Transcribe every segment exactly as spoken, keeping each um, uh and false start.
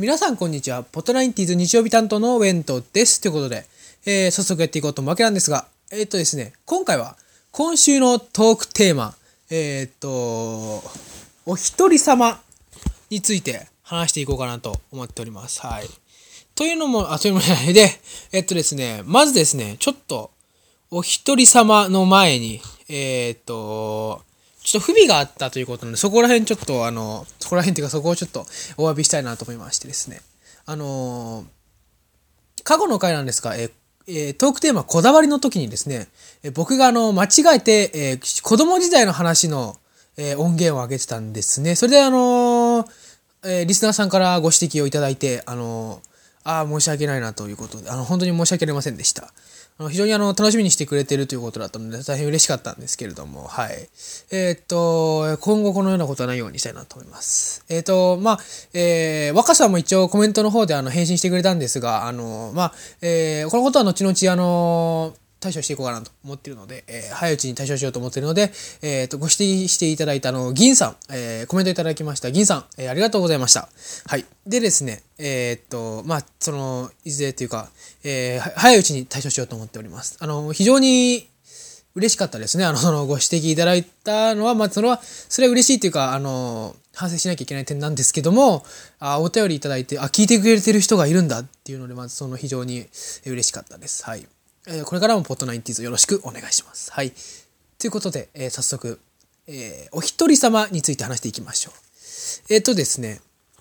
皆さんこんにちは。ポットナインティーズ日曜日担当のウェントです。ということで、えー、早速やっていこうと思うわけなんですが、えー、っとですね、今回は今週のトークテーマ、えー、っと、お一人様について話していこうかなと思っております。はい。というのも、あ、というのもないで、えー、っとですね、まずですね、ちょっとお一人様の前に、えー、っと、ちょっと不備があったということなので、そこら辺ちょっと、あの、そこら辺っていうかそこをちょっとお詫びしたいなと思いましてですね。あのー、過去の回なんですが、えー、トークテーマこだわりの時にですね、えー、僕があの、間違えて、えー、子供時代の話の、えー、音源を上げてたんですね。それであのーえー、リスナーさんからご指摘をいただいて、あのー、ああ、申し訳ないなということで、あの、本当に申し訳ありませんでした。あの非常にあの楽しみにしてくれているということだったので大変嬉しかったんですけれども、はい。えー、っと、今後このようなことはないようにしたいなと思います。えー、っと、まあ、えー、若さんも一応コメントの方であの返信してくれたんですが、あの、まあ、えー、このことは後々あの、対処していこうかなと思っているので、えー、早いうちに対処しようと思っているので、えー、とご指摘していただいたあの銀さん、えー、コメントいただきました銀さん、えー、ありがとうございました。はい。でですね、えー、っとまあそのいずれというか、えー、早いうちに対処しようと思っております。あの非常に嬉しかったですね。あのそのご指摘いただいたのはまあそれはそれは嬉しいというかあの反省しなきゃいけない点なんですけども、あお便りいただいてあ聞いてくれてる人がいるんだっていうのでまずその非常に嬉しかったです。はい。これからもポットナインティーズよろしくお願いします。はい。ということで、えー、早速、えー、お一人様について話していきましょう。えっ、ー、とですね。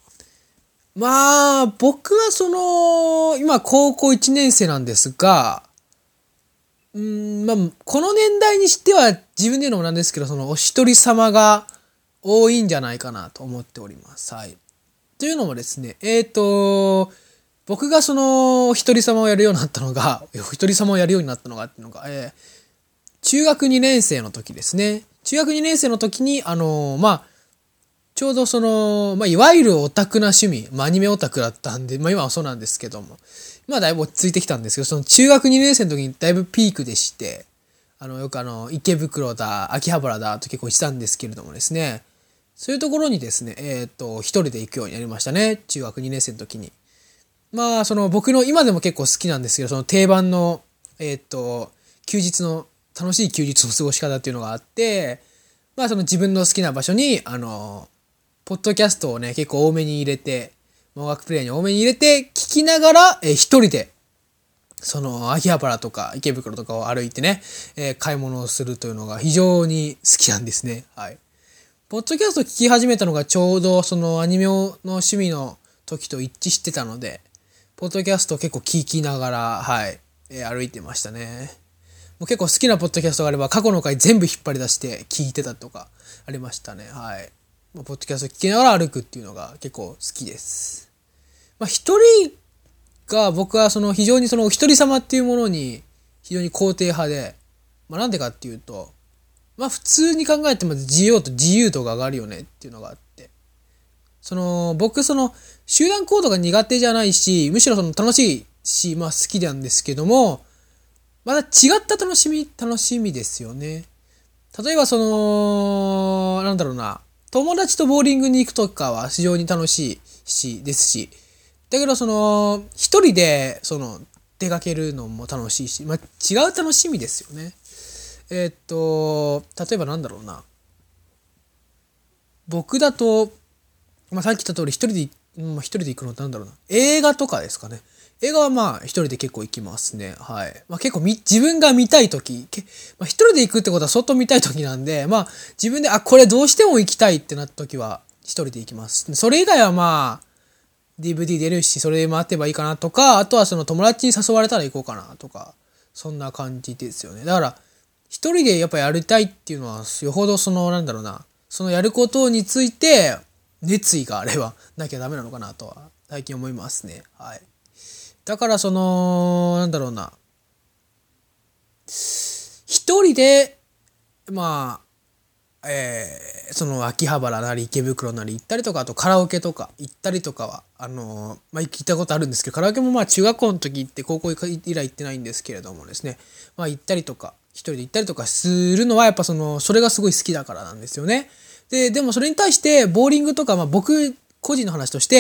まあ、僕はその、今高校いちねん生なんですが、うーん、まあ、この年代にしては自分で言うのもなんですけど、そのお一人様が多いんじゃないかなと思っております。はい。というのもですね、えっ、ー、と、僕がそのお一人様をやるようになったのが、お一人様をやるようになったのがっていうのが、えー、中学にねん生の時ですね。中学にねん生の時に、あのー、まあ、ちょうどその、まあ、いわゆるオタクな趣味、まあ、アニメオタクだったんで、まあ、今はそうなんですけども、今はだいぶ落ち着いてきたんですけど、その中学にねん生の時にだいぶピークでして、あの、よくあの、池袋だ、秋葉原だと結構したんですけれどもですね、そういうところにですね、えっと、一人で行くようになりましたね。中学にねん生の時に。まあ、その僕の今でも結構好きなんですけど、その定番の、えっと、休日の、楽しい休日の過ごし方っていうのがあって、まあその自分の好きな場所に、あの、ポッドキャストをね、結構多めに入れて、音楽プレイに多めに入れて、聞きながら、えー、一人で、その、秋葉原とか池袋とかを歩いてね、えー、買い物をするというのが非常に好きなんですね。はい。ポッドキャスト聞き始めたのがちょうどそのアニメの趣味の時と一致してたので、ポッドキャストを結構聞きながら、はい、えー、歩いてましたね。もう結構好きなポッドキャストがあれば、過去の回全部引っ張り出して聞いてたとかありましたね。はい。ポッドキャスト聞きながら歩くっていうのが結構好きです。まあ一人が僕はその非常にそのお一人様っていうものに非常に肯定派で、まあなんでかっていうと、まあ普通に考えても自由と自由度が上がるよねっていうのがあって、その僕その集団行動が苦手じゃないし、むしろその楽しいし、まあ好きなんですけども、また違った楽しみ、楽しみですよね。例えばその、なんだろうな、友達とボーリングに行くとかは非常に楽しいし、ですし、だけどその、一人でその、出かけるのも楽しいし、まあ違う楽しみですよね。えー、っと、例えばなんだろうな。僕だと、まあ、さっき言った通り一人で、まあ、一人で行くのってなんだろうな。映画とかですかね。映画はまあ一人で結構行きますね。はい。まあ結構み自分が見たいとき、まあ、一人で行くってことは相当見たいときなんで、まあ自分で、あ、これどうしても行きたいってなったときは一人で行きます。それ以外はまあ ディーブイディー 出るし、それで待てばいいかなとか、あとはその友達に誘われたら行こうかなとか、そんな感じですよね。だから一人でやっぱやりたいっていうのは、よほどそのなんだろうな、そのやることについて熱意があればなきゃダメなのかなとは最近思いますね。はい。だからその、なんだろうな。一人で、まあ、えー、その秋葉原なり池袋なり行ったりとか、あとカラオケとか行ったりとかは、あのー、まあ行ったことあるんですけど、カラオケもまあ中学校の時行って高校以来行ってないんですけれどもですね、まあ行ったりとか、一人で行ったりとかするのはやっぱその、それがすごい好きだからなんですよね。で、でもそれに対して、ボーリングとか、まあ僕、個人の話として、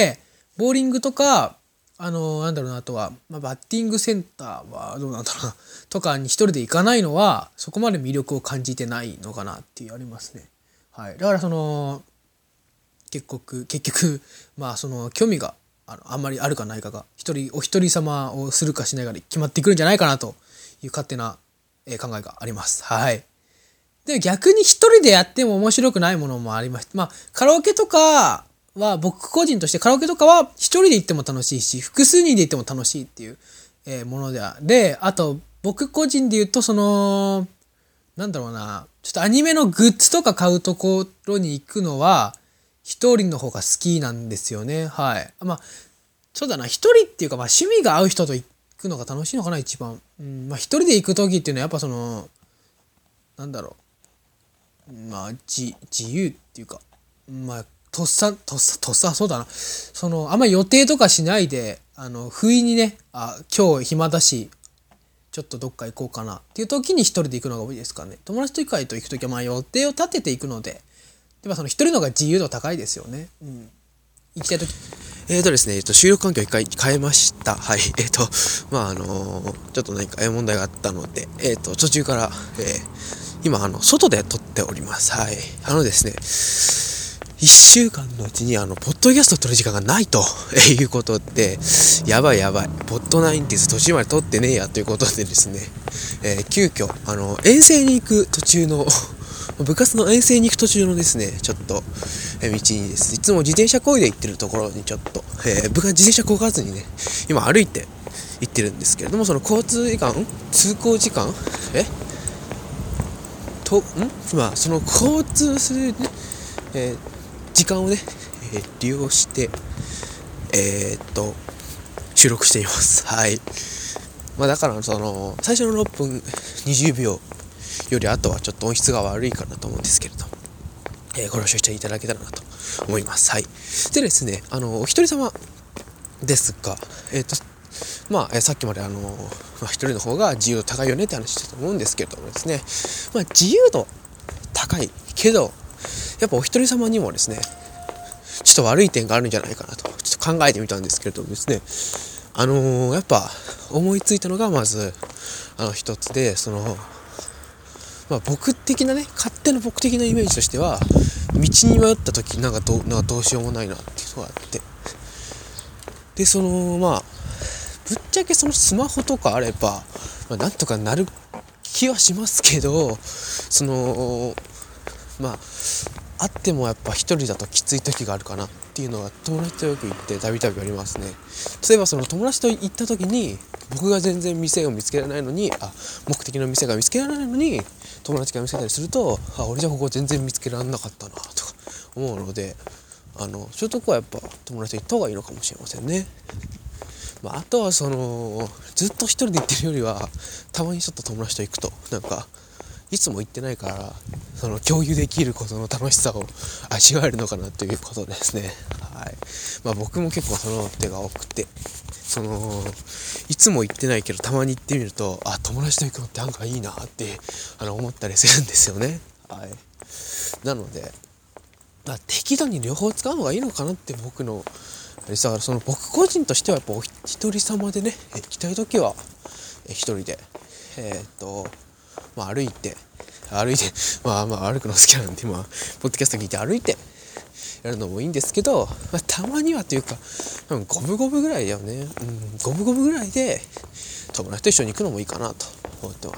ボーリングとか、あのなんだろうな、あとは、まあ、バッティングセンターはどうなんだろうなとかに一人で行かないのはそこまで魅力を感じてないのかなっていうありますね。はい、だからその結局結局まあその興味があのあんまりあるかないかが一人お一人様をするかしないかで決まってくるんじゃないかなという勝手なえ考えがあります。はい。で逆に一人でやっても面白くないものもあります。まあカラオケとかは僕個人としてカラオケとかは一人で行っても楽しいし複数人で行っても楽しいっていう、えー、ものであであと僕個人で言うとそのなんだろうなちょっとアニメのグッズとか買うところに行くのは一人の方が好きなんですよね。はい。まあそうだな一人っていうかまあ趣味が合う人と行くのが楽しいのかな一番。うん、まあ一人で行く時っていうのはやっぱそのなんだろうまあ自自由っていうかまあとっさとっさとっさそうだなそのあんまり予定とかしないであの不意にねあ今日暇だしちょっとどっか行こうかなっていう時に一人で行くのが多いですかね。友達と行く時はまあ予定を立てていくのででもその一人の方が自由度高いですよね。うん、行きたい時えーとですね、えっと、収録環境を一回変えました。はい。えっと、まあ、あのー、ちょっと何か問題があったので、えっと、途中から、えー、今、あの、外で撮っております。はい。あのですね、一週間のうちに、あの、ポッドキャスト撮る時間がないということで、やばいやばい、ポッドナインティーズ途中まで撮ってねえやということでですね、えー、急遽、あの、遠征に行く途中の、部活の遠征に行く途中のですね、ちょっと、えー、道にです。いつも自転車漕いで行ってるところにちょっと、えー、部活自転車漕がずにね、今歩いて行ってるんですけれども、その交通時間、通行時間、えと、んまあ、その交通する、ね、えー時間をね、えー、利用してえー、っと収録しています。はい。まあだからその最初のろっぷんにじゅうびょうよりあとはちょっと音質が悪いかなと思うんですけれど、えー、ご了承していただけたらなと思います。はい。でですね、あのお一人様ですが、えー、っとまあ、えー、さっきまであの、まあ、一人の方が自由度高いよねって話してたと思うんですけれどもですね、まあ自由度高いけどやっぱお一人様にもですねちょっと悪い点があるんじゃないかなとちょっと考えてみたんですけれどもですねあのー、やっぱ思いついたのがまずあの一つでそのまあ僕的なね勝手な僕的なイメージとしては道に迷った時なんかどうなんかどうしようもないなっていうのがあってでそのまあぶっちゃけそのスマホとかあれば、まあ、なんとかなる気はしますけどそのまああってもやっぱ一人だときつい時があるかなっていうのは友達とよく行ってたびたびありますね。例えばその友達と行った時に僕が全然店を見つけられないのにあ目的の店が見つけられないのに友達が見つけたりするとあ俺じゃここ全然見つけられなかったなとか思うのであのそういうとこはやっぱ友達と行った方がいいのかもしれませんね。まあ、あとはそのずっと一人で行ってるよりはたまにちょっと友達と行くとなんかいつも行ってないからその共有できることの楽しさを味わえるのかなということですね。はい。まあ僕も結構その手が多くてそのいつも行ってないけどたまに行ってみるとあ友達と行くのってなんかいいなってあの思ったりするんですよね。はい。なので、まあ、適度に両方使うのがいいのかなって僕のだからその僕個人としてはやっぱお一人様でね行きたい時は一人でえー、っとまあ歩いて歩いてまあまあ歩くの好きなんでまあポッドキャスト聞いて歩いてやるのもいいんですけど、まあ、たまにはというか五分五分ぐらいだよね、うん、五分五分ぐらいで友達と一緒に行くのもいいかなと思ってます。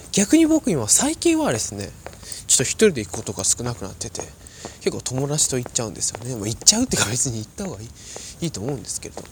逆に僕今最近はですねちょっと一人で行くことが少なくなってて結構友達と行っちゃうんですよね。もう行っちゃうっていうか別に行った方がいい、いいと思うんですけれども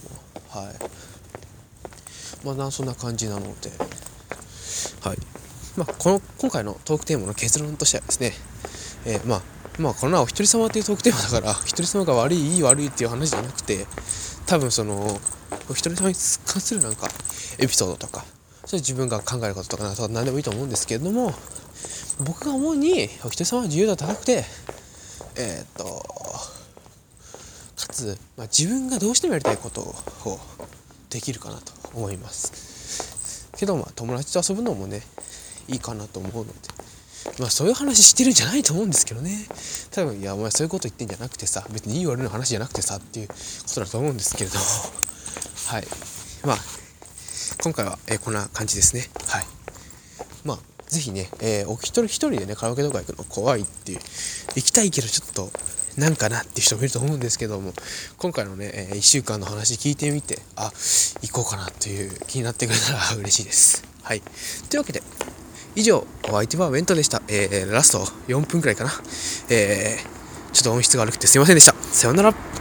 はいまあそんな感じなのではいまあこの今回のトークテーマの結論としてはですね、えー、まあまあこのはお一人様っていうトークテーマだから一人様が悪いいい悪いっていう話じゃなくて多分そのお一人様に関するなんかエピソードとかそれ自分が考えることとかなんか何でもいいと思うんですけれども僕が思うにお一人様は自由度高くてえー、っとかつ、まあ、自分がどうしてもやりたいことをできるかなと思いますけどまあ友達と遊ぶのもねいいかなと思うのでまあそういう話してるんじゃないと思うんですけどね。多分、いやお前そういうこと言ってんじゃなくてさ、別にいい悪いの話じゃなくてさっていうことだと思うんですけれども、はい。まあ今回は、えー、こんな感じですね。はい。まあぜひね、えー、お一人一人でねカラオケとか行くの怖いっていう、行きたいけどちょっとなんかなっていう人もいると思うんですけども、今回のね、えー、いっしゅうかんの話聞いてみて、あ、行こうかなという気になってくれたら嬉しいです。はい。というわけで、以上、お相手はウェントでした。えー、ラストよんぷんくらいかな。えー、ちょっと音質が悪くてすいませんでした。さようなら。